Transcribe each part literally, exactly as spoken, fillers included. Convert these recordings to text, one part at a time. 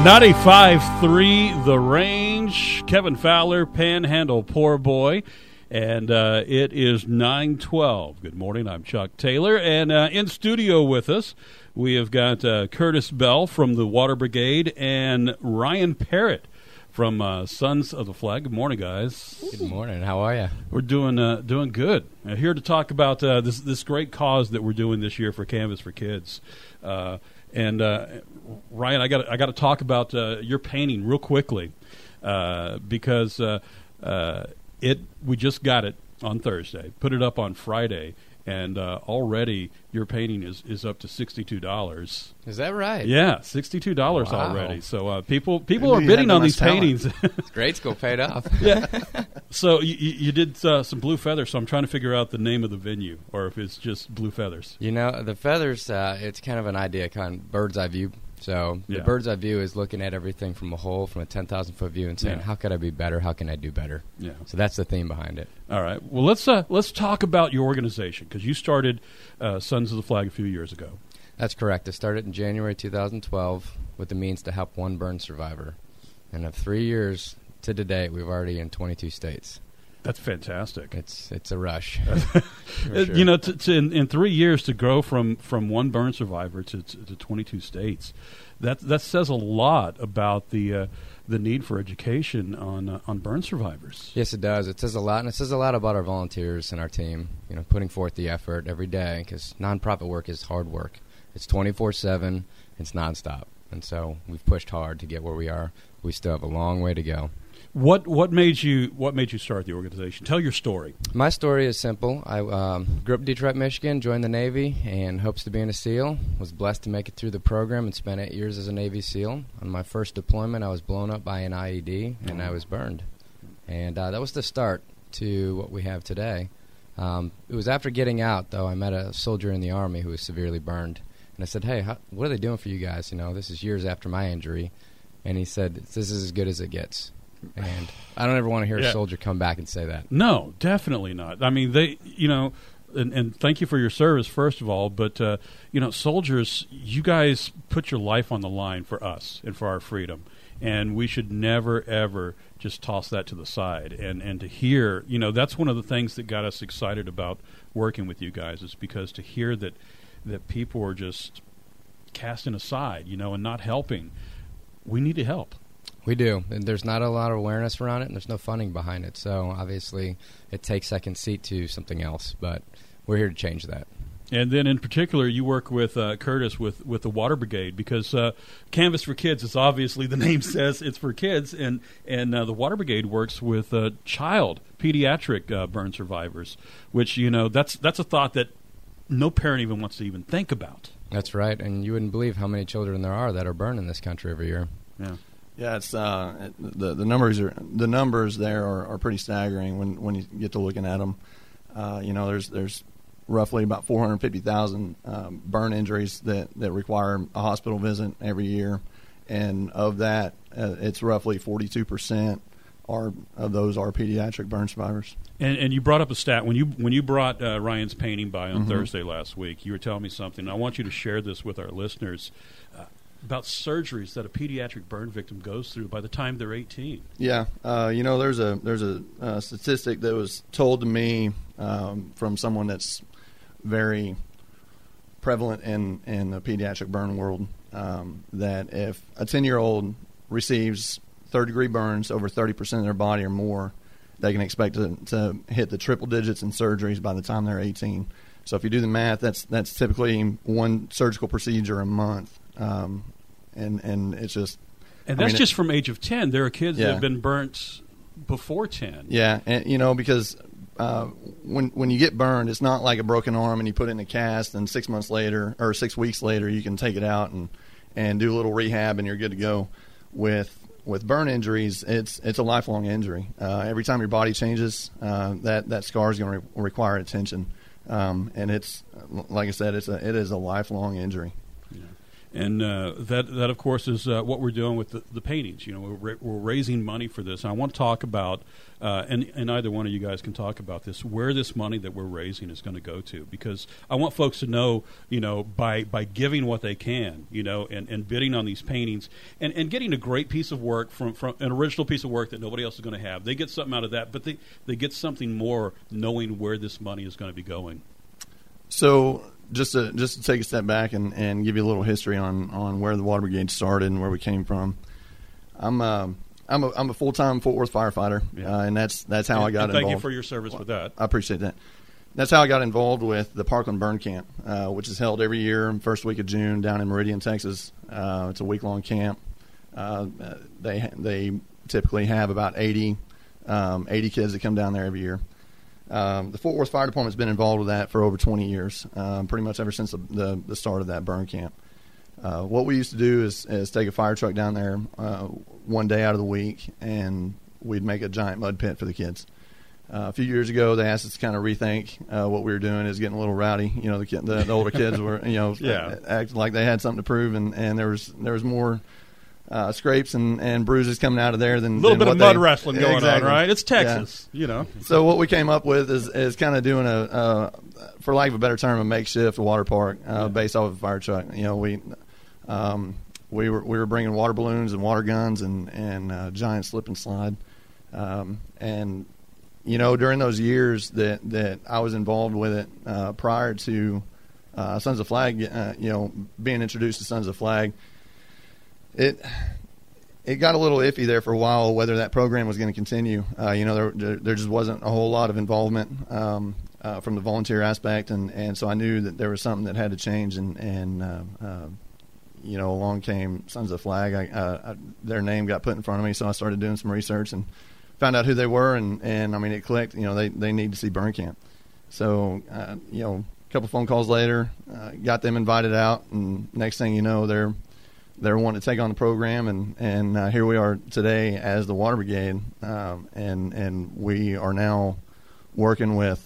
ninety-five three The Range, Kevin Fowler, Panhandle Poor Boy, and uh, it is nine twelve. Good morning, I'm Chuck Taylor, and uh, in studio with us, we have got uh, Curtis Bell from the Water Brigade and Ryan Parrott from uh, Sons of the Flag. Good morning, guys. Good morning. How are you? We're doing uh, doing good. Uh, here to talk about uh, this this great cause that we're doing this year for Canvas for Kids. Uh, and uh, Ryan, I got I got to talk about uh, your painting real quickly uh, because uh, uh, it we just got it on Thursday, put it up on Friday. And uh, already your painting is, is up to sixty-two dollars. Is that right? Yeah, sixty-two dollars wow. already. So uh, people people Maybe are bidding on these talent. paintings. It's grade school paid off. Yeah. So you, you did uh, some Blue Feathers, so I'm trying to figure out the name of the venue or if it's just Blue Feathers. You know, the feathers, uh, it's kind of an idea, kind of bird's eye view. So Yeah. the bird's eye view is looking at everything from a whole, from a ten thousand foot view and saying, Yeah. how could I be better? How can I do better? Yeah. So that's the theme behind it. All right. Well, let's uh, let's talk about your organization because you started uh, Sons of the Flag a few years ago. That's correct. I started in January two thousand twelve with the means to help one burn survivor. And of three years to today, we've already in twenty-two states. That's fantastic. It's it's a rush. Uh, For sure. You know, to, to, in, in three years to grow from, from one burn survivor to, to, to twenty-two states, that that says a lot about the uh, the need for education on uh, on burn survivors. Yes, it does. It says a lot, and it says a lot about our volunteers and our team. You know, putting forth the effort every day because nonprofit work is hard work. It's twenty-four seven. It's nonstop, and so we've pushed hard to get where we are. We still have a long way to go. What what made you what made you start the organization? Tell your story. My story is simple. I um, grew up in Detroit, Michigan, joined the Navy, and hopes to be a SEAL. Was blessed to make it through the program and spent eight years as a Navy SEAL. On my first deployment, I was blown up by an I E D, and I was burned. And uh, that was the start to what we have today. Um, it was after getting out, though, I met a soldier in the Army who was severely burned. And I said, hey, how, what are they doing for you guys? You know, this is years after my injury. And he said, this is as good as it gets. And I don't ever want to hear Yeah. a soldier come back and say that. No, definitely not. I mean, they, you know, and, and thank you for your service, first of all. But, uh, you know, soldiers, you guys put your life on the line for us and for our freedom. And we should never, ever just toss that to the side. And, and to hear, you know, that's one of the things that got us excited about working with you guys is because to hear that, that people are just casting aside, you know, and not helping, we need to help. We do. And there's not a lot of awareness around it, and there's no funding behind it. So, obviously, it takes second seat to something else. But we're here to change that. And then, in particular, you work with uh, Curtis with, with the Water Brigade because uh, Canvas for Kids is obviously, the name says it's for kids, and, and uh, the Water Brigade works with uh, child, pediatric uh, burn survivors, which, you know, that's that's a thought that no parent even wants to even think about. That's right. And you wouldn't believe how many children there are that are burned in this country every year. Yeah. Yeah, it's uh, the the numbers are the numbers there are, are pretty staggering when, when you get to looking at them. Uh, you know, there's there's roughly about four hundred fifty thousand um, burn injuries that, that require a hospital visit every year, and of that, uh, it's roughly forty-two percent are of those are pediatric burn survivors. And, and you brought up a stat when you when you brought uh, Ryan's painting by on Mm-hmm. Thursday last week. You were telling me something. I want you to share this with our listeners. Uh, about surgeries that a pediatric burn victim goes through by the time they're eighteen. Yeah, uh, you know, there's a there's a, uh statistic that was told to me um, from someone that's very prevalent in, in the pediatric burn world, um, that if a ten-year-old receives third-degree burns over thirty percent of their body or more, they can expect to, to hit the triple digits in surgeries by the time they're eighteen. So if you do the math, that's that's typically one surgical procedure a month. Um, and, and it's just... And I that's mean, just from age of ten. There are kids Yeah. that have been burnt before ten. Yeah, and you know, because uh, when when you get burned, it's not like a broken arm and you put it in a cast and six months later or six weeks later you can take it out and, and do a little rehab and you're good to go. With with burn injuries, it's it's a lifelong injury. Uh, every time your body changes, uh, that that scar is going to re- require attention, um, and it's like I said, it's a it is a lifelong injury. Yeah. And uh, that, that of course, is uh, what we're doing with the, the paintings. You know, we're, ra- we're raising money for this. And I want to talk about, uh, and, and either one of you guys can talk about this, where this money that we're raising is going to go to. Because I want folks to know, you know, by, by giving what they can, you know, and, and bidding on these paintings, and, and getting a great piece of work from, from an original piece of work that nobody else is going to have. They get something out of that, but they, they get something more knowing where this money is going to be going. So just to just to take a step back and, and give you a little history on, on where the Water Brigade started and where we came from. I'm uh, I'm a I'm a full time Fort Worth firefighter, yeah. uh, and that's that's how and, I got and thank involved. Thank you for your service with that. I appreciate that. That's how I got involved with the Parkland Burn Camp, uh, which is held every year first week of June down in Meridian, Texas. Uh, it's a week long camp. Uh, they they typically have about eighty, um, eighty kids that come down there every year. Um, the Fort Worth Fire Department's been involved with that for over twenty years, um, pretty much ever since the, the, the start of that burn camp. Uh, what we used to do is, is take a fire truck down there uh, one day out of the week, and we'd make a giant mud pit for the kids. Uh, a few years ago, they asked us to kind of rethink uh, what we were doing. It was getting a little rowdy. You know, the, kid, the, the older kids were, you know, yeah. acting like they had something to prove, and, and there was there was more Uh, scrapes and, and bruises coming out of there than a little than bit of what mud they, wrestling going exactly. on, right? It's Texas, yeah. you know. So what we came up with is is kind of doing a, uh, for lack of a better term, a makeshift water park uh, yeah. based off of a fire truck. You know, we um, we were we were bringing water balloons and water guns and and uh, giant slip and slide, um, and you know during those years that that I was involved with it uh, prior to uh, Sons of Flag, uh, you know, being introduced to Sons of Flag, it. It got a little iffy there for a while whether that program was going to continue. Uh, you know, there, there just wasn't a whole lot of involvement um, uh, from the volunteer aspect, and, and so I knew that there was something that had to change. And, and uh, uh, you know, along came Sons of Flag. I, uh, I, their name got put in front of me, so I started doing some research and found out who they were. And, and I mean, it clicked. You know, they, they need to see burn camp. So, uh, you know, a couple phone calls later, uh, got them invited out, and next thing you know, they're They're wanting to take on the program, and and uh, here we are today as the Water Brigade, um, and and we are now working with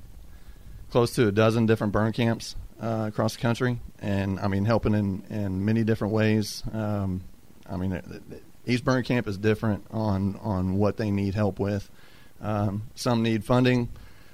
close to a dozen different burn camps uh, across the country, and I mean helping in, in many different ways. Um, I mean, each burn camp is different on on what they need help with. Um, some need funding.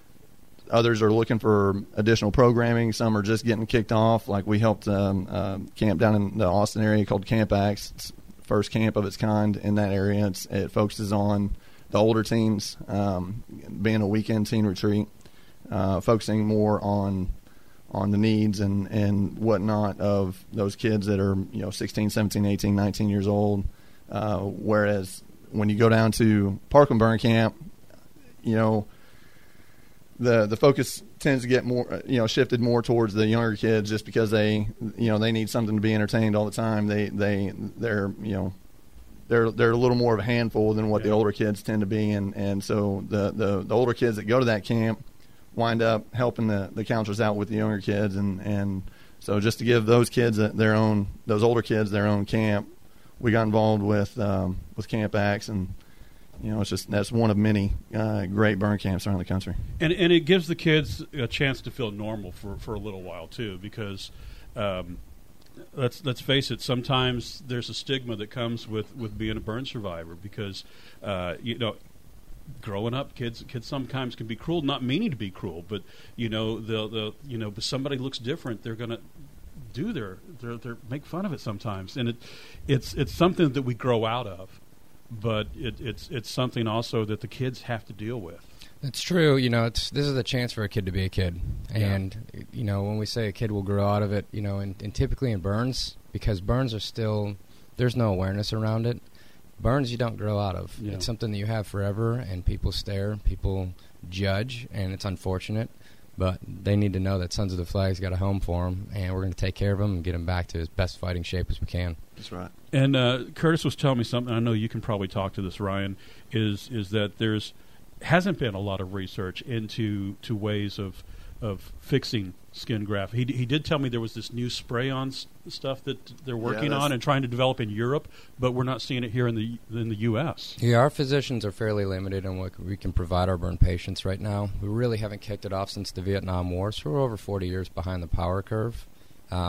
Others are looking for additional programming. Some are just getting kicked off. Like we helped um, uh, camp down in the Austin area called Camp Axe. It's the first camp of its kind in that area. It's, it focuses on the older teens, um, being a weekend teen retreat, uh, focusing more on on the needs and, and whatnot of those kids that are you know sixteen, seventeen, eighteen, nineteen years old. Uh, whereas when you go down to Parkland Burn Camp, you know, the the focus tends to get more, you know, shifted more towards the younger kids just because they, you know, they need something to be entertained all the time. They they they're you know they're they're a little more of a handful than what yeah. the older kids tend to be, and and so the, the the older kids that go to that camp wind up helping the the counselors out with the younger kids, and and so just to give those kids their own those older kids their own camp, we got involved with um, with Camp Axe, and you know, it's just that's one of many uh, great burn camps around the country. And and it gives the kids a chance to feel normal for, for a little while too, because um, let's let's face it, sometimes there's a stigma that comes with, with being a burn survivor, because uh, you know, growing up, kids kids sometimes can be cruel, not meaning to be cruel, but you know, they'll, they'll you know, but somebody looks different, they're gonna do their their, their make fun of it sometimes, and it it's it's something that we grow out of. But it, it's it's something also that the kids have to deal with. It's true. You know, it's this is a chance for a kid to be a kid. And, yeah. you know, when we say a kid will grow out of it, you know, and, and typically in burns, because burns are still, there's no awareness around it. Burns you don't grow out of. Yeah. It's something that you have forever, and people stare, people judge, and it's unfortunate. But they need to know that Sons of the Flag's got a home for them, and we're going to take care of him and get him back to his best fighting shape as we can. That's right. And uh, Curtis was telling me something, I know you can probably talk to this, Ryan, is is that there's hasn't been a lot of research into to ways of of fixing skin graft. He he did tell me there was this new spray-on s- stuff that they're working yeah, on and trying to develop in Europe, but we're not seeing it here in the in the U S. Yeah, our physicians are fairly limited on what we can provide our burn patients right now. We really haven't kicked it off since the Vietnam War, so we're over forty years behind the power curve. Um,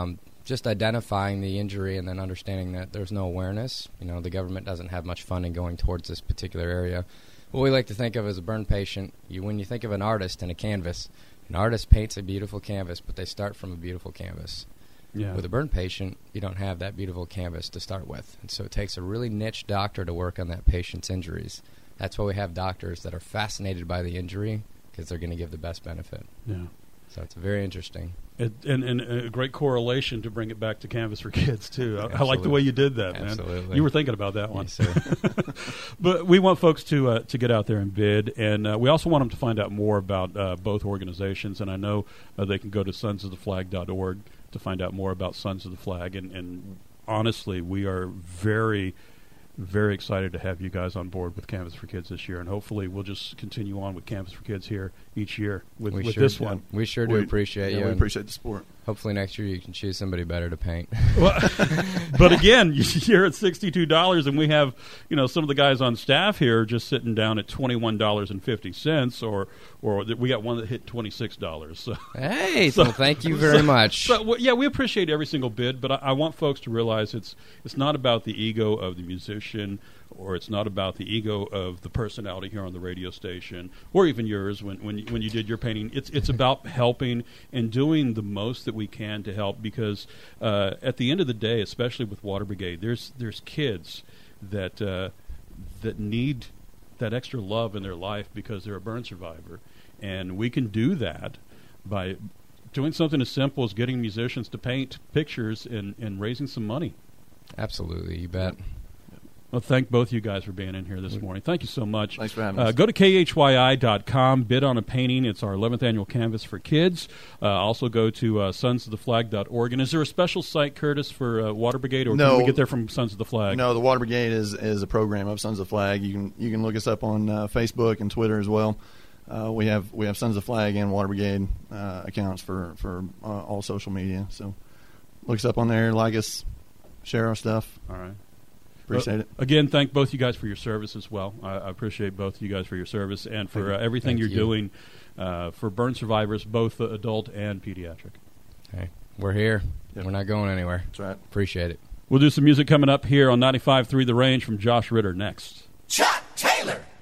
just identifying the injury and then understanding that there's no awareness. You know, the government doesn't have much funding going towards this particular area. What we like to think of as a burn patient, you when you think of an artist and a canvas, an artist paints a beautiful canvas, but they start from a beautiful canvas. Yeah. With a burn patient, you don't have that beautiful canvas to start with. And so it takes a really niche doctor to work on that patient's injuries. That's why we have doctors that are fascinated by the injury, because they're going to give the best benefit. Yeah. So it's very interesting. It, and, and a great correlation to bring it back to Canvas for Kids, too. I, I like the way you did that, man. Absolutely. You were thinking about that one. Yes, sir. But we want folks to uh, to get out there and bid, and uh, we also want them to find out more about uh, both organizations, and I know uh, they can go to sons of the flag dot org to find out more about Sons of the Flag, and, and honestly, we are very, very excited to have you guys on board with Canvas for Kids this year, and hopefully we'll just continue on with Canvas for Kids here each year with, we with sure this do. one. We sure do We- appreciate yeah, you. we and appreciate the support. hopefully next year you can choose somebody better to paint. Well, but again, you're at sixty-two dollars, and we have, you know, some of the guys on staff here just sitting down at twenty-one dollars and fifty cents, or or th- we got one that hit twenty-six dollars. So, Hey, So- well, thank you very so- much. so well, yeah, we appreciate every single bid, but I, I want folks to realize it's it's not about the ego of the musician, or it's not about the ego of the personality here on the radio station, or even yours when when you, when you did your painting. It's it's about helping and doing the most that we can to help, because uh, at the end of the day, especially with Water Brigade, there's there's kids that uh, that need that extra love in their life because they're a burn survivor, and we can do that by doing something as simple as getting musicians to paint pictures and, and raising some money. Absolutely, you bet. Well, thank both you guys for being in here this morning. Thank you so much. Thanks for having Uh, us. go to K H Y I dot com, bid on a painting. It's our eleventh annual Canvas for Kids. Uh, also go to uh, sons of the flag dot org. And is there a special site, Curtis, for uh, Water Brigade, or No. can we get there from Sons of the Flag? No, the Water Brigade is, is a program of Sons of the Flag. You can you can look us up on uh, Facebook and Twitter as well. Uh, we have we have Sons of the Flag and Water Brigade uh, accounts for for uh, all social media. So look us up on there, like us, share our stuff. All right. Appreciate Uh, it. Again, thank both you guys for your service as well. I, I appreciate both you guys for your service and for uh, everything Thank you're you. doing uh, for burn survivors, both uh, adult and pediatric. Hey, we're here. Yep. We're not going anywhere. That's right. Appreciate it. We'll do some music coming up here on ninety-five point three The Range from Josh Ritter next. Chuck Taylor.